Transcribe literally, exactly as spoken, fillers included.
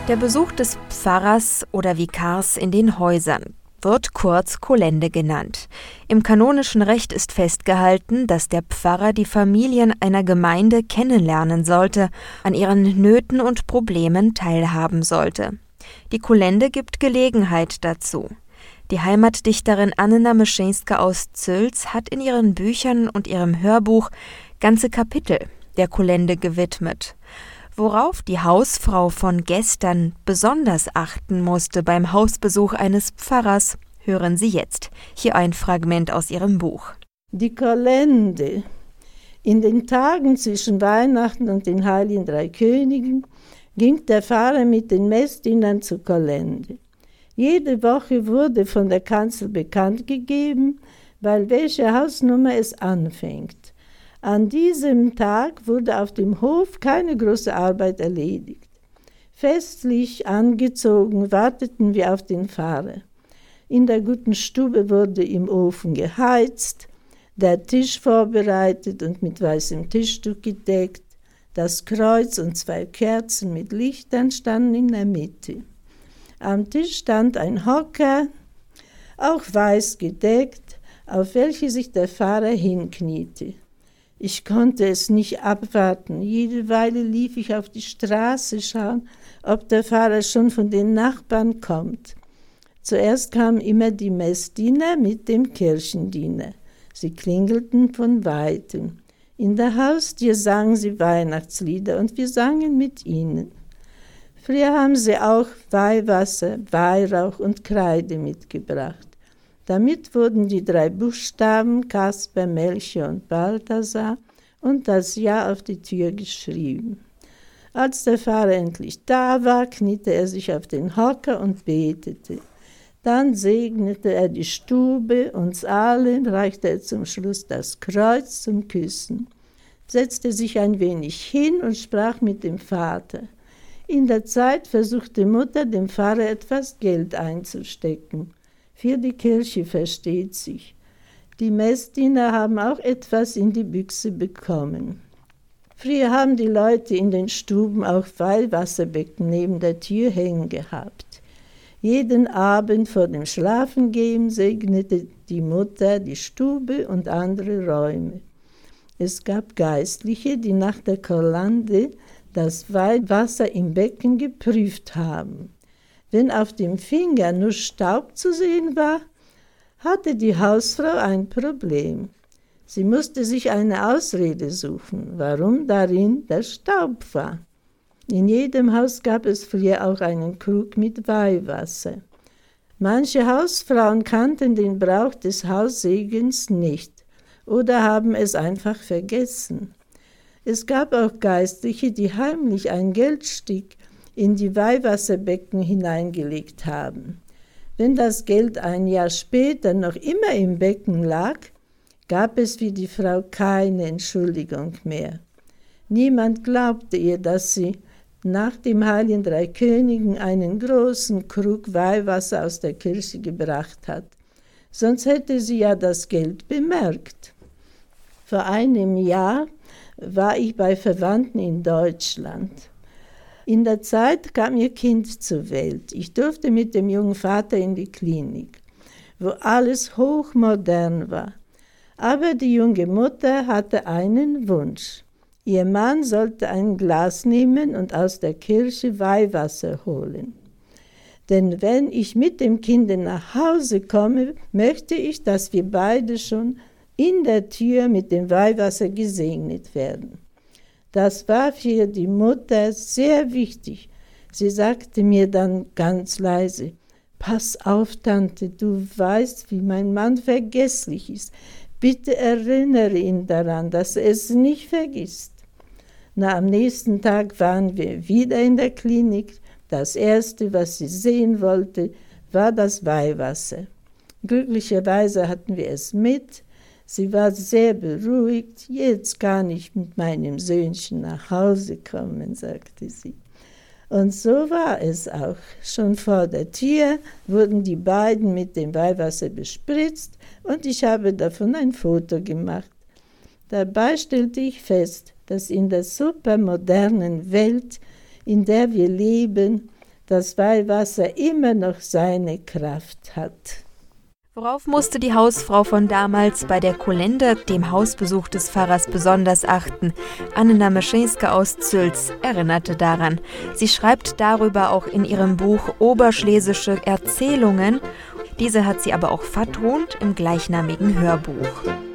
Der Besuch des Pfarrers oder Vikars in den Häusern wird kurz Kollende genannt. Im kanonischen Recht ist festgehalten, dass der Pfarrer die Familien einer Gemeinde kennenlernen sollte, an ihren Nöten und Problemen teilhaben sollte. Die Kollende gibt Gelegenheit dazu. Die Heimatdichterin Anna Meszczyńska aus Züls hat in ihren Büchern und ihrem Hörbuch ganze Kapitel der Kollende gewidmet. Worauf die Hausfrau von gestern besonders achten musste beim Hausbesuch eines Pfarrers, hören Sie jetzt. Hier ein Fragment aus ihrem Buch. Die Kollende. In den Tagen zwischen Weihnachten und den Heiligen Drei Königen ging der Pfarrer mit den Messdienern zur Kollende. Jede Woche wurde von der Kanzel bekannt gegeben, weil welche Hausnummer es anfängt. An diesem Tag wurde auf dem Hof keine große Arbeit erledigt. Festlich angezogen warteten wir auf den Pfarrer. In der guten Stube wurde im Ofen geheizt, der Tisch vorbereitet und mit weißem Tischtuch gedeckt, das Kreuz und zwei Kerzen mit Lichtern standen in der Mitte. Am Tisch stand ein Hocker, auch weiß gedeckt, auf welche sich der Pfarrer hinkniete. Ich konnte es nicht abwarten. Jede Weile lief ich auf die Straße schauen, ob der Pfarrer schon von den Nachbarn kommt. Zuerst kamen immer die Messdiener mit dem Kirchendiener. Sie klingelten von Weitem. In der Haustür sangen sie Weihnachtslieder und wir sangen mit ihnen. Früher haben sie auch Weihwasser, Weihrauch und Kreide mitgebracht. Damit wurden die drei Buchstaben Kasper, Melchior und Balthasar und das Jahr auf die Tür geschrieben. Als der Pfarrer endlich da war, kniete er sich auf den Hocker und betete. Dann segnete er die Stube, uns alle, reichte er zum Schluss das Kreuz zum Küssen, setzte sich ein wenig hin und sprach mit dem Vater. In der Zeit versuchte Mutter, dem Pfarrer etwas Geld einzustecken. Für die Kirche versteht sich. Die Messdiener haben auch etwas in die Büchse bekommen. Früher haben die Leute in den Stuben auch Weihwasserbecken neben der Tür hängen gehabt. Jeden Abend vor dem Schlafengehen segnete die Mutter die Stube und andere Räume. Es gab Geistliche, die nach der Kollende das Weihwasser im Becken geprüft haben. Wenn auf dem Finger nur Staub zu sehen war, hatte die Hausfrau ein Problem. Sie musste sich eine Ausrede suchen, warum darin der Staub war. In jedem Haus gab es früher auch einen Krug mit Weihwasser. Manche Hausfrauen kannten den Brauch des Haussegens nicht oder haben es einfach vergessen. Es gab auch Geistliche, die heimlich ein Geldstück in die Weihwasserbecken hineingelegt haben. Wenn das Geld ein Jahr später noch immer im Becken lag, gab es für die Frau keine Entschuldigung mehr. Niemand glaubte ihr, dass sie nach dem Heiligen Drei Königen einen großen Krug Weihwasser aus der Kirche gebracht hat. Sonst hätte sie ja das Geld bemerkt. Vor einem Jahr war ich bei Verwandten in Deutschland. In der Zeit kam ihr Kind zur Welt. Ich durfte mit dem jungen Vater in die Klinik, wo alles hochmodern war. Aber die junge Mutter hatte einen Wunsch. Ihr Mann sollte ein Glas nehmen und aus der Kirche Weihwasser holen. Denn wenn ich mit dem Kind nach Hause komme, möchte ich, dass wir beide schon in der Tür mit dem Weihwasser gesegnet werden. Das war für die Mutter sehr wichtig. Sie sagte mir dann ganz leise, »Pass auf, Tante, du weißt, wie mein Mann vergesslich ist. Bitte erinnere ihn daran, dass er es nicht vergisst.« Na, am nächsten Tag waren wir wieder in der Klinik. Das Erste, was sie sehen wollte, war das Weihwasser. Glücklicherweise hatten wir es mit. Sie war sehr beruhigt. »Jetzt kann ich mit meinem Söhnchen nach Hause kommen«, sagte sie. Und so war es auch. Schon vor der Tür wurden die beiden mit dem Weihwasser bespritzt und ich habe davon ein Foto gemacht. Dabei stellte ich fest, dass in der supermodernen Welt, in der wir leben, das Weihwasser immer noch seine Kraft hat. Worauf musste die Hausfrau von damals bei der Kolende, dem Hausbesuch des Pfarrers, besonders achten? Anna Meschinska aus Züls erinnerte daran. Sie schreibt darüber auch in ihrem Buch Oberschlesische Erzählungen. Diese hat sie aber auch vertont im gleichnamigen Hörbuch.